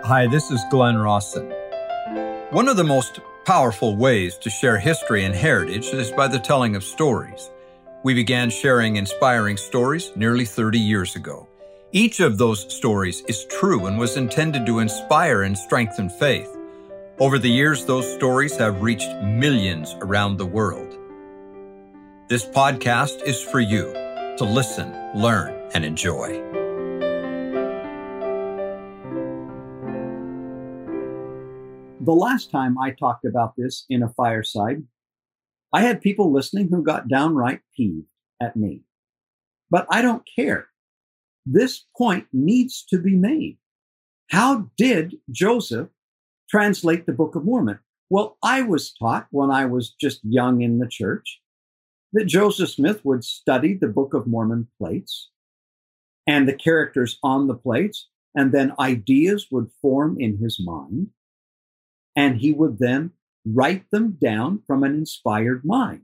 Hi, this is Glenn Rawson. One of the most powerful ways to share history and heritage is by the telling of stories. We began sharing inspiring stories nearly 30 years ago. Each of those stories is true and was intended to inspire and strengthen faith. Over the years, those stories have reached millions around the world. This podcast is for you to listen, learn, and enjoy. The last time I talked about this in a fireside, I had people listening who got downright peeved at me. But I don't care. This point needs to be made. How did Joseph translate the Book of Mormon? Well, I was taught when I was just young in the church that Joseph Smith would study the Book of Mormon plates and the characters on the plates, and then ideas would form in his mind. And he would then write them down from an inspired mind.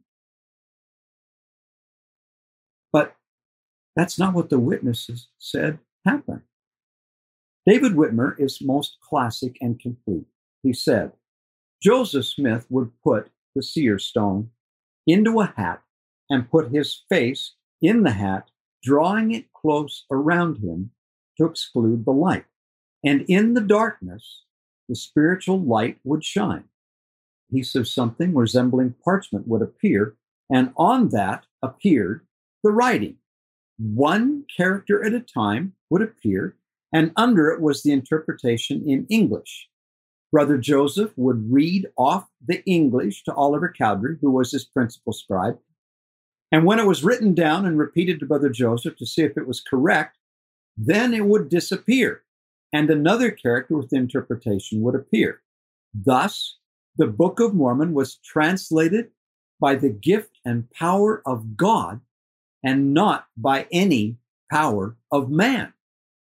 But that's not what the witnesses said happened. David Whitmer is most classic and complete. He said, Joseph Smith would put the seer stone into a hat and put his face in the hat, drawing it close around him to exclude the light. And in the darkness, the spiritual light would shine. A piece of something resembling parchment would appear, and on that appeared the writing. One character at a time would appear, and under it was the interpretation in English. Brother Joseph would read off the English to Oliver Cowdery, who was his principal scribe. And when it was written down and repeated to Brother Joseph to see if it was correct, then it would disappear, and another character with interpretation would appear. Thus, the Book of Mormon was translated by the gift and power of God and not by any power of man.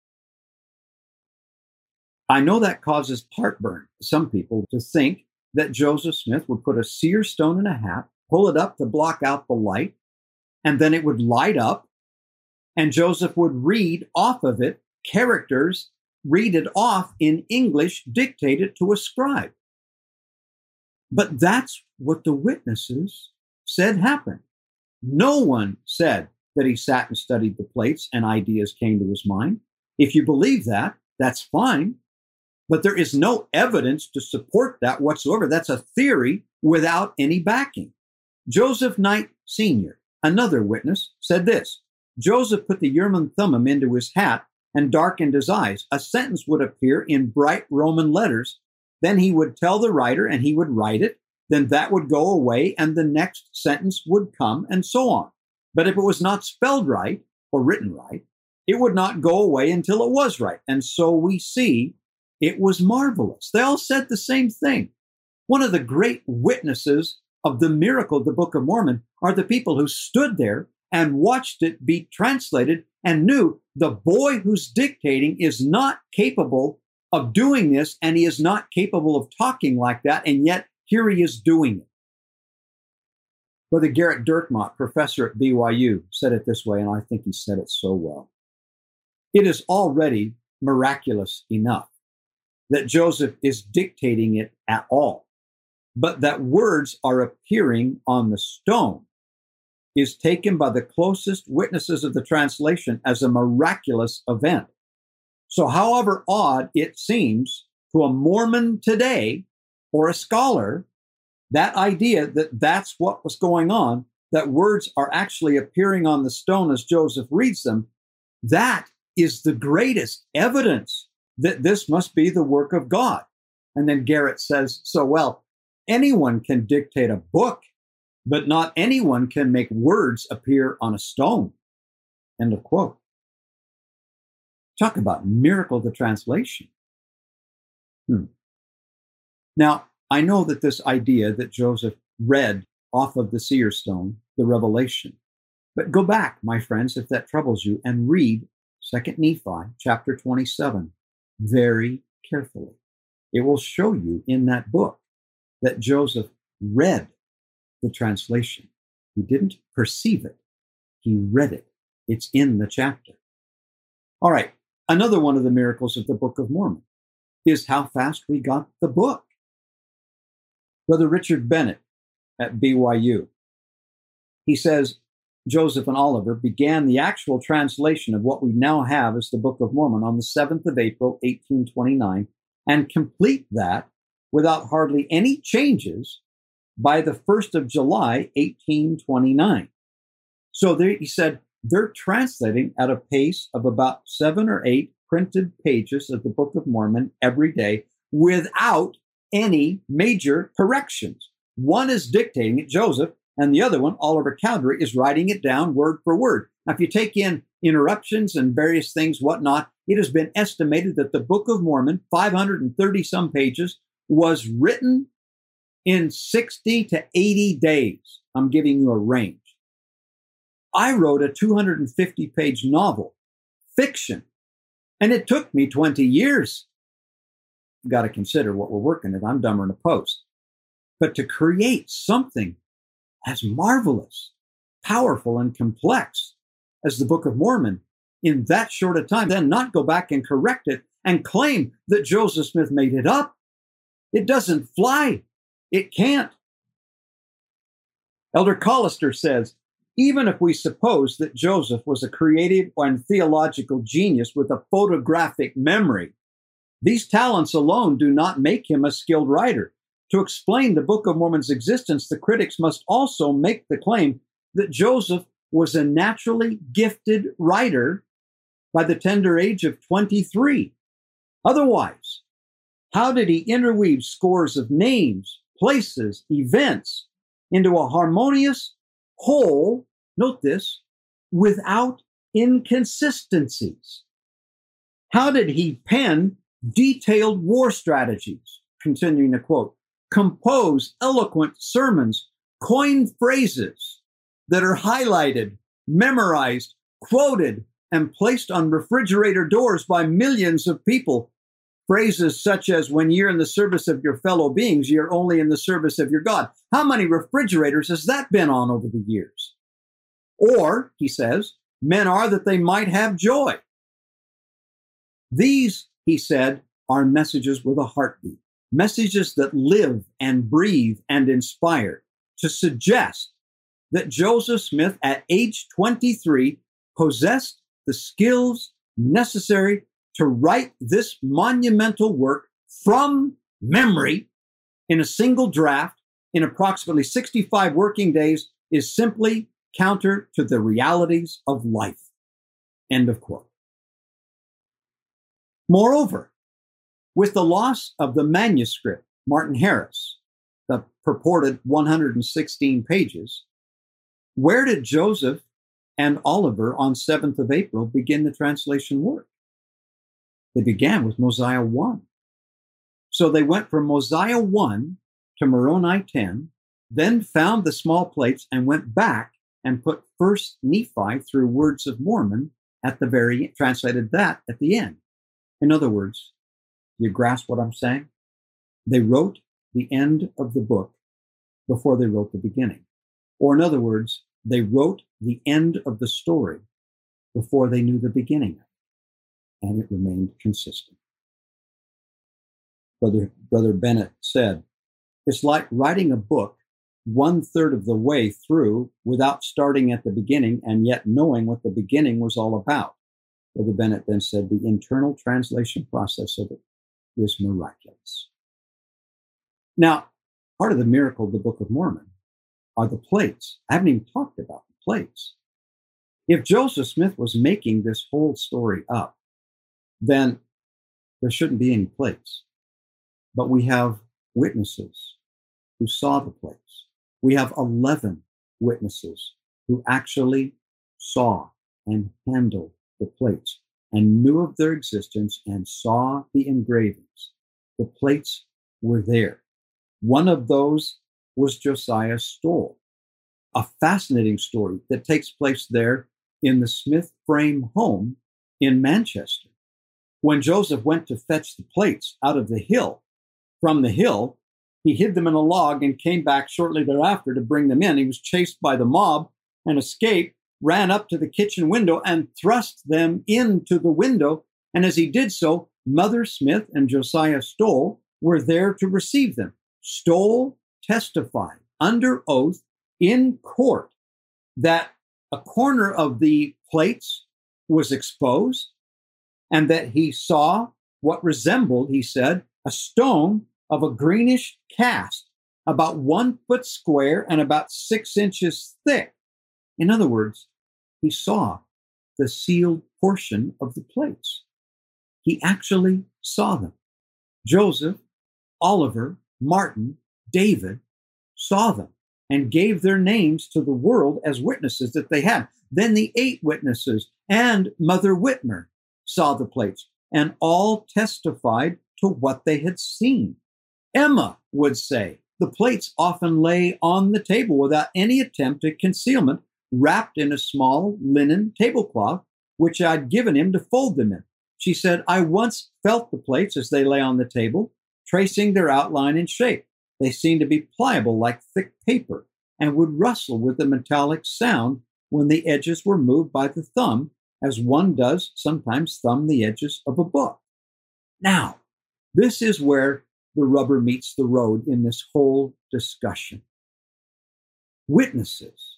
I know that causes heartburn to some people to think that Joseph Smith would put a seer stone in a hat, pull it up to block out the light, and then it would light up, and Joseph would read off of it characters, read it off in English, dictated to a scribe. But that's what the witnesses said happened. No one said that he sat and studied the plates and ideas came to his mind. If you believe that, that's fine. But there is no evidence to support that whatsoever. That's a theory without any backing. Joseph Knight Sr., another witness, said this: Joseph put the Urim Thummim into his hat and darkened his eyes. A sentence would appear in bright Roman letters. Then he would tell the writer and he would write it. Then that would go away and the next sentence would come and so on. But if it was not spelled right or written right, it would not go away until it was right. And so we see it was marvelous. They all said the same thing. One of the great witnesses of the miracle of the Book of Mormon are the people who stood there and watched it be translated and knew the boy who's dictating is not capable of doing this, and he is not capable of talking like that, and yet here he is doing it. Brother Garrett Dirkmott, professor at BYU, said it this way, and I think he said it so well. It is already miraculous enough that Joseph is dictating it at all, but that words are appearing on the stone is taken by the closest witnesses of the translation as a miraculous event. So however odd it seems to a Mormon today or a scholar, that idea that that's what was going on, that words are actually appearing on the stone as Joseph reads them, that is the greatest evidence that this must be the work of God. And then Garrett says, so well, anyone can dictate a book, but not anyone can make words appear on a stone. End of quote. Talk about miracle of the translation. Now, I know that this idea that Joseph read off of the seer stone, the revelation, but go back, my friends, if that troubles you, and read 2 Nephi chapter 27 very carefully. It will show you in that book that Joseph read the translation. He didn't perceive it. He read it. It's in the chapter. All right. Another one of the miracles of the Book of Mormon. is how fast we got the book. Brother Richard Bennett at BYU, he says, Joseph and Oliver began the actual translation of what we now have as the Book of Mormon on the 7th of April, 1829, and complete that without hardly any changes by the 1st of July, 1829. So he said they're translating at a pace of about 7 or 8 printed pages of the Book of Mormon every day without any major corrections. One is dictating it, Joseph, and the other one, Oliver Cowdery, is writing it down word for word. Now, if you take in interruptions and various things, whatnot, it has been estimated that the Book of Mormon, 530 some pages, was written in 60 to 80 days. I'm giving you a range. I wrote a 250-page novel, fiction, and it took me 20 years. You got to consider what we're working at. I'm dumber than a post. But to create something as marvelous, powerful, and complex as the Book of Mormon in that short a time, then not go back and correct it and claim that Joseph Smith made it up. It doesn't fly. It can't. Elder Collister says, even if we suppose that Joseph was a creative and theological genius with a photographic memory, these talents alone do not make him a skilled writer. To explain the Book of Mormon's existence, the critics must also make the claim that Joseph was a naturally gifted writer by the tender age of 23. Otherwise, how did he interweave scores of names, places, events into a harmonious whole, note this, without inconsistencies? How did he pen detailed war strategies, continuing to quote, compose eloquent sermons, coin phrases that are highlighted, memorized, quoted, and placed on refrigerator doors by millions of people? Phrases such as, when you're in the service of your fellow beings, you're only in the service of your God. How many refrigerators has that been on over the years? Or, he says, men are that they might have joy. These, he said, are messages with a heartbeat, messages that live and breathe and inspire. To suggest that Joseph Smith at age 23 possessed the skills necessary to write this monumental work from memory in a single draft in approximately 65 working days is simply counter to the realities of life. End of quote. Moreover, with the loss of the manuscript, Martin Harris, the purported 116 pages, where did Joseph and Oliver on 7th of April begin the translation work? They began with Mosiah 1. So they went from Mosiah 1 to Moroni 10, then found the small plates and went back and put First Nephi through Words of Mormon at the very end, translated that at the end. In other words, you grasp what I'm saying? They wrote the end of the book before they wrote the beginning. Or in other words, they wrote the end of the story before they knew the beginning of it. And it remained consistent. Brother Bennett said, it's like writing a book 1/3 of the way through without starting at the beginning and yet knowing what the beginning was all about. Brother Bennett then said, the internal translation process of it is miraculous. Now, part of the miracle of the Book of Mormon are the plates. I haven't even talked about the plates. If Joseph Smith was making this whole story up, then there shouldn't be any plates. But we have witnesses who saw the plates. We have 11 witnesses who actually saw and handled the plates and knew of their existence and saw the engravings. The plates were there. One of those was Josiah Stoll, a fascinating story that takes place there in the Smith frame home in Manchester. When Joseph went to fetch the plates out of the hill, from the hill, he hid them in a log and came back shortly thereafter to bring them in. He was chased by the mob and escaped, ran up to the kitchen window and thrust them into the window. And as he did so, Mother Smith and Josiah Stowell were there to receive them. Stowell testified under oath in court that a corner of the plates was exposed and that he saw what resembled, he said, a stone of a greenish cast, about 1 foot square and about 6 inches thick. In other words, he saw the sealed portion of the plates. He actually saw them. Joseph, Oliver, Martin, David saw them and gave their names to the world as witnesses that they had. Then the 8 witnesses and Mother Whitmer saw the plates, and all testified to what they had seen. Emma would say, the plates often lay on the table without any attempt at concealment, wrapped in a small linen tablecloth, which I'd given him to fold them in. She said, I once felt the plates as they lay on the table, tracing their outline and shape. They seemed to be pliable like thick paper and would rustle with a metallic sound when the edges were moved by the thumb, as one does sometimes thumb the edges of a book. Now, this is where the rubber meets the road in this whole discussion. Witnesses.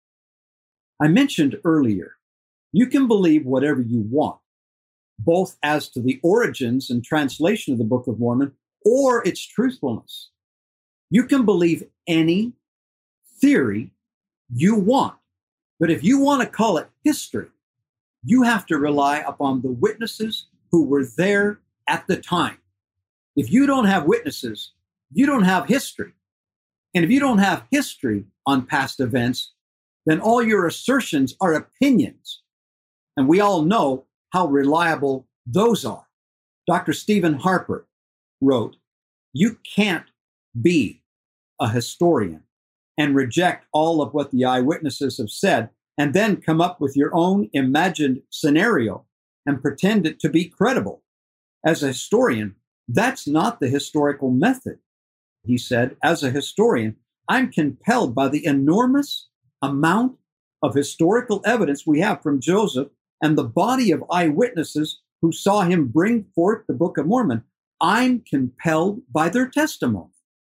I mentioned earlier, you can believe whatever you want, both as to the origins and translation of the Book of Mormon or its truthfulness. You can believe any theory you want, but if you want to call it history, you have to rely upon the witnesses who were there at the time. If you don't have witnesses, you don't have history. And if you don't have history on past events, then all your assertions are opinions. And we all know how reliable those are. Dr. Stephen Harper wrote, you can't be a historian and reject all of what the eyewitnesses have said and then come up with your own imagined scenario and pretend it to be credible. As a historian, that's not the historical method. He said, as a historian, I'm compelled by the enormous amount of historical evidence we have from Joseph and the body of eyewitnesses who saw him bring forth the Book of Mormon. I'm compelled by their testimony.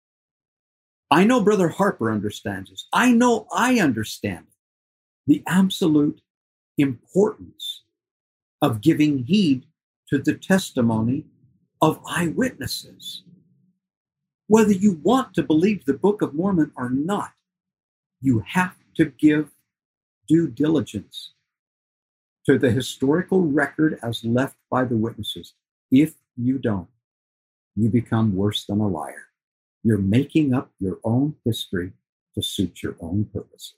I know Brother Harper understands this. I know I understand the absolute importance of giving heed to the testimony of eyewitnesses. Whether you want to believe the Book of Mormon or not, you have to give due diligence to the historical record as left by the witnesses. If you don't, you become worse than a liar. You're making up your own history to suit your own purposes.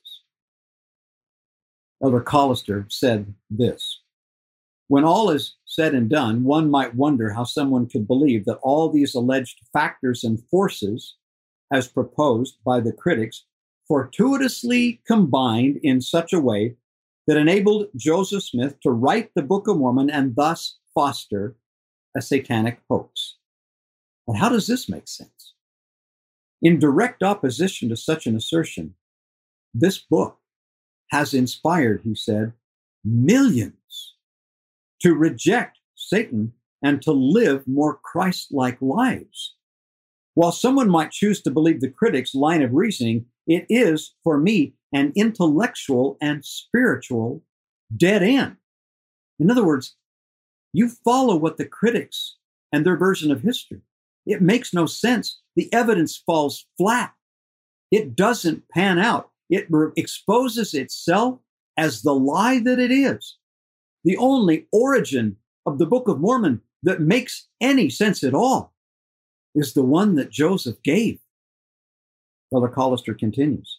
Elder Collister said this, when all is said and done, one might wonder how someone could believe that all these alleged factors and forces, as proposed by the critics, fortuitously combined in such a way that enabled Joseph Smith to write the Book of Mormon and thus foster a satanic hoax. But how does this make sense? In direct opposition to such an assertion, this book has inspired, he said, millions to reject Satan and to live more Christ-like lives. While someone might choose to believe the critics' line of reasoning, it is, for me, an intellectual and spiritual dead end. In other words, you follow what the critics and their version of history. It makes no sense. The evidence falls flat. It doesn't pan out. It exposes itself as the lie that it is. The only origin of the Book of Mormon that makes any sense at all is the one that Joseph gave. Elder Collister continues.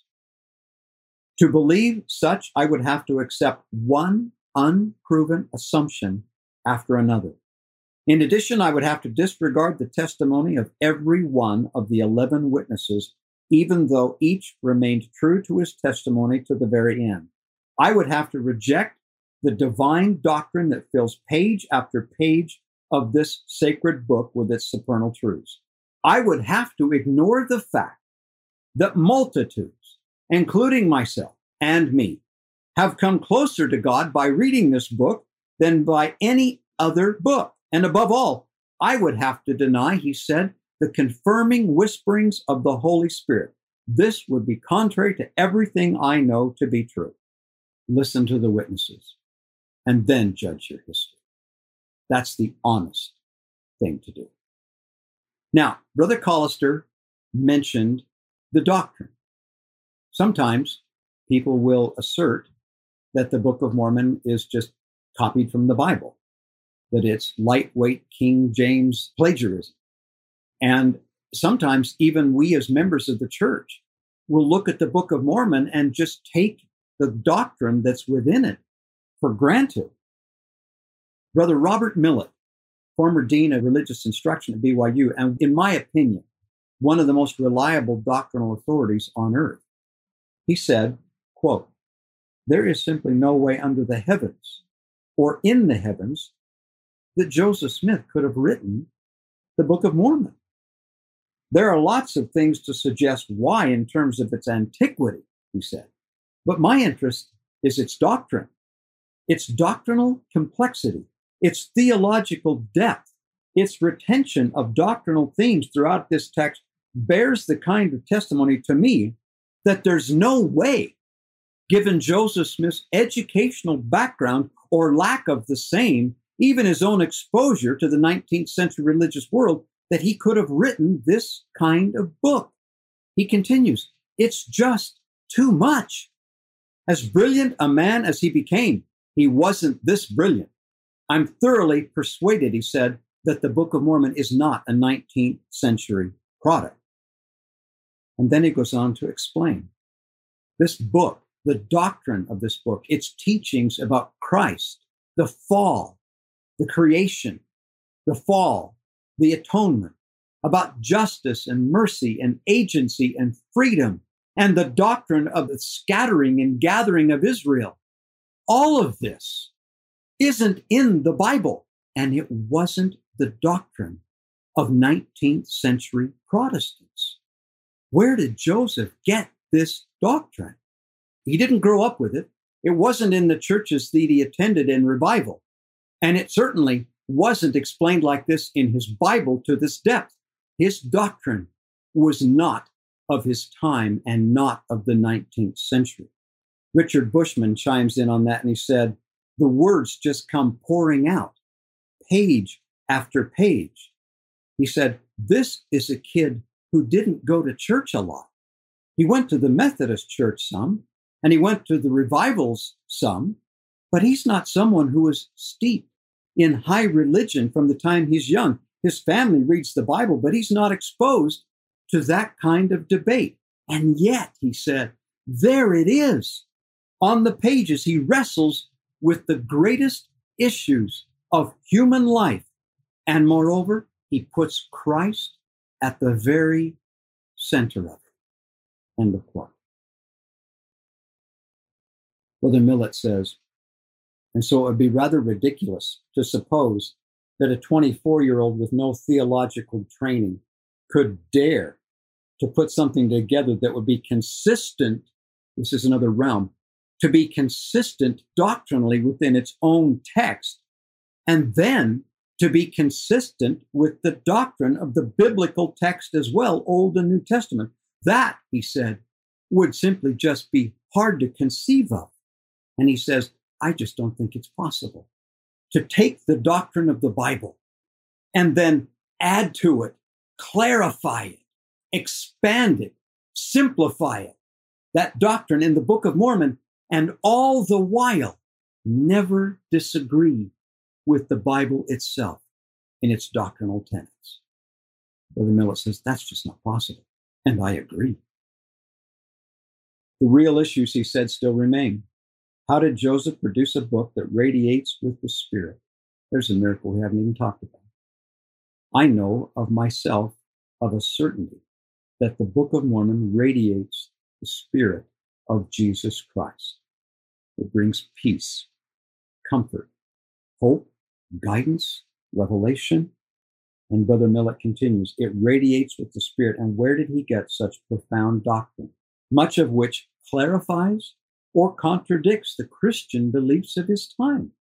To believe such, I would have to accept one unproven assumption after another. In addition, I would have to disregard the testimony of every one of the 11 witnesses, even though each remained true to his testimony to the very end. I would have to reject the divine doctrine that fills page after page of this sacred book with its supernal truths. I would have to ignore the fact that multitudes, including myself and me, have come closer to God by reading this book than by any other book. And above all, I would have to deny, he said, the confirming whisperings of the Holy Spirit. This would be contrary to everything I know to be true. Listen to the witnesses and then judge your history. That's the honest thing to do. Now, Brother Callister mentioned the doctrine. Sometimes people will assert that the Book of Mormon is just copied from the Bible, that it's lightweight King James plagiarism. And sometimes even we as members of the church will look at the Book of Mormon and just take the doctrine that's within it for granted. Brother Robert Millett, former dean of religious instruction at BYU, and in my opinion, one of the most reliable doctrinal authorities on earth, he said, quote, "There is simply no way under the heavens or in the heavens that Joseph Smith could have written the Book of Mormon. There are lots of things to suggest why in terms of its antiquity," he said, "but my interest is its doctrine, its doctrinal complexity, its theological depth, its retention of doctrinal themes throughout this text bears the kind of testimony to me that there's no way, given Joseph Smith's educational background or lack of the same, even his own exposure to the 19th century religious world, that he could have written this kind of book." He continues, "It's just too much. As brilliant a man as he became, he wasn't this brilliant. I'm thoroughly persuaded," he said, "that the Book of Mormon is not a 19th century product." And then he goes on to explain this book, the doctrine of this book, its teachings about Christ, the fall, the creation, the fall, the atonement, about justice and mercy and agency and freedom, and the doctrine of the scattering and gathering of Israel. All of this isn't in the Bible, and it wasn't the doctrine of 19th century Protestants. Where did Joseph get this doctrine? He didn't grow up with it. It wasn't in the churches that he attended in revival. And it certainly wasn't explained like this in his Bible to this depth. His doctrine was not of his time and not of the 19th century. Richard Bushman chimes in on that and he said, "The words just come pouring out, page after page." He said, "This is a kid who didn't go to church a lot. He went to the Methodist church some, and he went to the revivals some, but he's not someone who is steeped in high religion from the time he's young. His family reads the Bible, but he's not exposed to that kind of debate. And yet," he said, "there it is. On the pages, he wrestles with the greatest issues of human life. And moreover, he puts Christ at the very center of it." End of quote. Brother Millett says, "And so it would be rather ridiculous to suppose that a 24-year-old with no theological training could dare to put something together that would be consistent," this is another realm, "to be consistent doctrinally within its own text, and then to be consistent with the doctrine of the biblical text as well, Old and New Testament. That," he said, "would simply just be hard to conceive of." And he says, "I just don't think it's possible to take the doctrine of the Bible and then add to it, clarify it, expand it, simplify it, that doctrine in the Book of Mormon, and all the while never disagree with the Bible itself in its doctrinal tenets." Brother Millett says that's just not possible. And I agree. The real issues, he said, still remain. How did Joseph produce a book that radiates with the Spirit? There's a miracle we haven't even talked about. I know of myself of a certainty that the Book of Mormon radiates the Spirit of Jesus Christ. It brings peace, comfort, hope, guidance, revelation. And Brother Millett continues, it radiates with the Spirit. And where did he get such profound doctrine, much of which clarifies or contradicts the Christian beliefs of his time?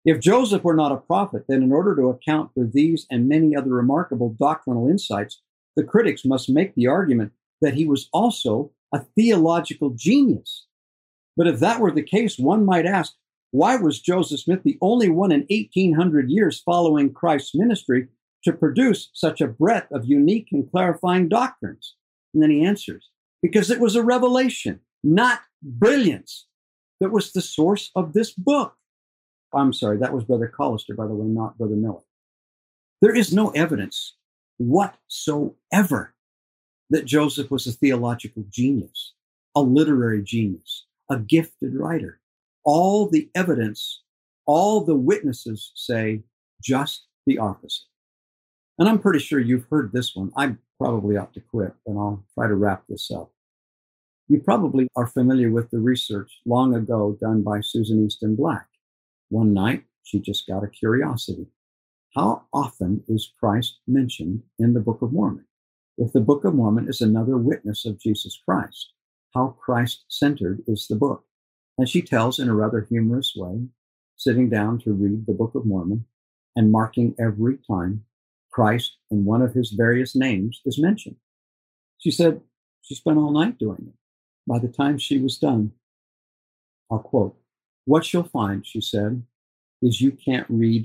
If Joseph were not a prophet, then in order to account for these and many other remarkable doctrinal insights, the critics must make the argument that he was also a theological genius. But if that were the case, one might ask, why was Joseph Smith the only one in 1800 years following Christ's ministry to produce such a breadth of unique and clarifying doctrines? And then he answers, because it was a revelation, not brilliance, that was the source of this book. I'm sorry, that was Brother Collister, by the way, not Brother Miller. There is no evidence whatsoever that Joseph was a theological genius, a literary genius, a gifted writer. All the evidence, all the witnesses say just the opposite. And I'm pretty sure you've heard this one. I probably ought to quit, and I'll try to wrap this up. You probably are familiar with the research long ago done by Susan Easton Black. One night, she just got a curiosity. How often is Christ mentioned in the Book of Mormon? If the Book of Mormon is another witness of Jesus Christ, how Christ-centered is the book? And she tells in a rather humorous way, sitting down to read the Book of Mormon and marking every time Christ in one of his various names is mentioned. She said she spent all night doing it. By the time she was done, I'll quote, "What you'll find," she said, "is you can't read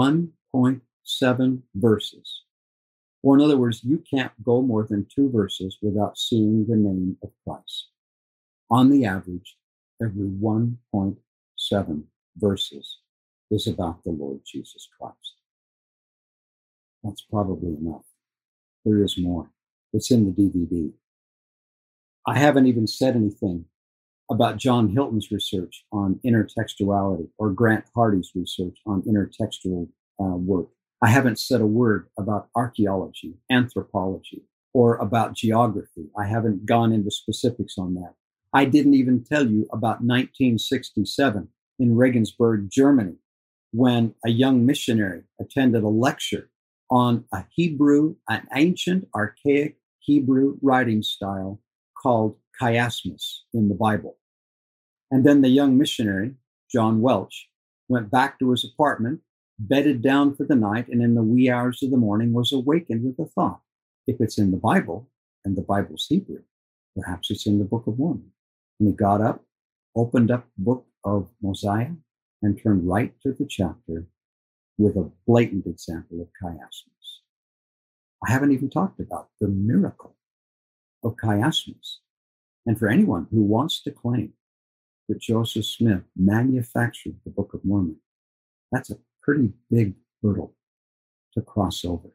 1.7 verses. Or in other words, you can't go more than 2 verses without seeing the name of Christ. On the average, every 1.7 verses is about the Lord Jesus Christ." That's probably enough. There is more. It's in the DVD. I haven't even said anything about John Hilton's research on intertextuality or Grant Hardy's research on intertextual work. I haven't said a word about archaeology, anthropology, or about geography. I haven't gone into specifics on that. I didn't even tell you about 1967 in Regensburg, Germany, when a young missionary attended a lecture on an ancient, archaic Hebrew writing style called chiasmus in the Bible. And then the young missionary, John Welch, went back to his apartment, bedded down for the night, and in the wee hours of the morning was awakened with a thought. If it's in the Bible, and the Bible's Hebrew, perhaps it's in the Book of Mormon. And he got up, opened up the book of Mosiah, and turned right to the chapter with a blatant example of chiasmus. I haven't even talked about the miracle of chiasmus. And for anyone who wants to claim that Joseph Smith manufactured the Book of Mormon, that's a pretty big hurdle to cross over.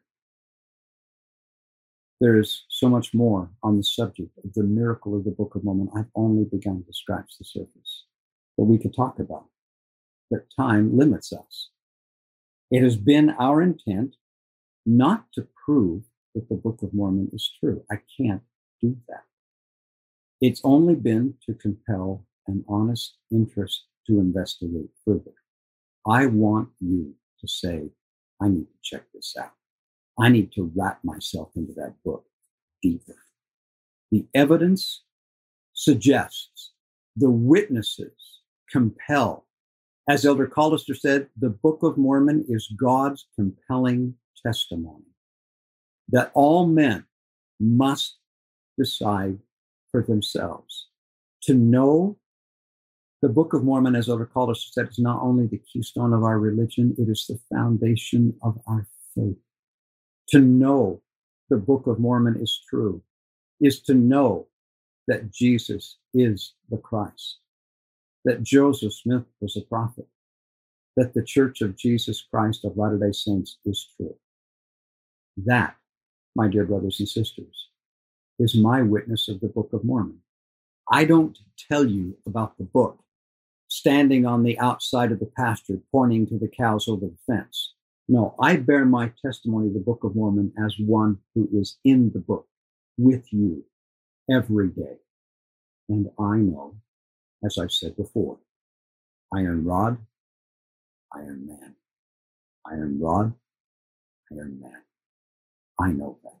There is so much more on the subject of the miracle of the Book of Mormon. I've only begun to scratch the surface that we could talk about, but time limits us. It has been our intent not to prove that the Book of Mormon is true. I can't do that. It's only been to compel an honest interest to investigate further. I want you to say, I need to check this out. I need to wrap myself into that book deeper. The evidence suggests, the witnesses compel. As Elder Collister said, the Book of Mormon is God's compelling testimony that all men must decide for themselves. To know the Book of Mormon, as Elder Collister said, is not only the keystone of our religion, it is the foundation of our faith. To know the Book of Mormon is true is to know that Jesus is the Christ, that Joseph Smith was a prophet, that the Church of Jesus Christ of Latter-day Saints is true. That, my dear brothers and sisters, is my witness of the Book of Mormon. I don't tell you about the book standing on the outside of the pasture pointing to the cows over the fence. No, I bear my testimony of the Book of Mormon as one who is in the book with you every day. And I know, as I've said before, iron rod, iron man. Iron rod, iron man. I know that.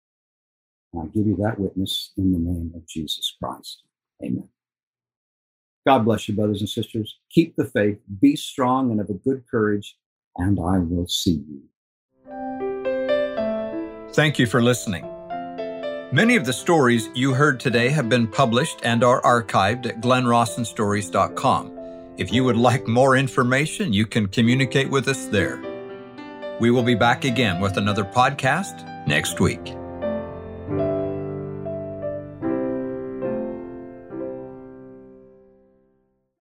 And I give you that witness in the name of Jesus Christ. Amen. God bless you, brothers and sisters. Keep the faith, be strong and of a good courage, and I will see you. Thank you for listening. Many of the stories you heard today have been published and are archived at glenrossenstories.com. If you would like more information, you can communicate with us there. We will be back again with another podcast next week.